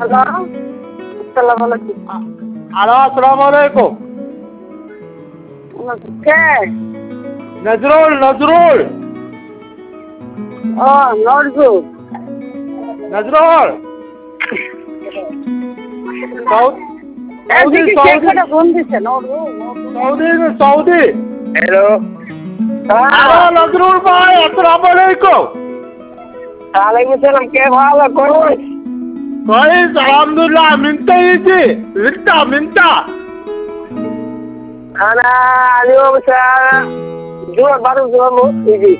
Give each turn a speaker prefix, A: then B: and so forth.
A: Hello, আসসালামু আলাইকুম।
B: Hello, আসসালামু আলাইকুম।
A: কে?
B: নজরুল, নজরুল,
A: ও নজরুল।
B: নজরুল। সৌদি,
A: এদিকে কে
B: সৌদি,
A: করে ফোন দিচ্ছে? Nazrul, Nazrul.
B: Saudi, Saudi.
C: Hello,
B: hello, Nazrul ভাই, আসসালামু আলাইকুম।
C: ওয়ালাইকুম সালাম। কে ভালো কই?
B: كويس الحمد لله. منتا يجي منتا
C: أنا اليوم الساعة جوا بعد الظهر يجي.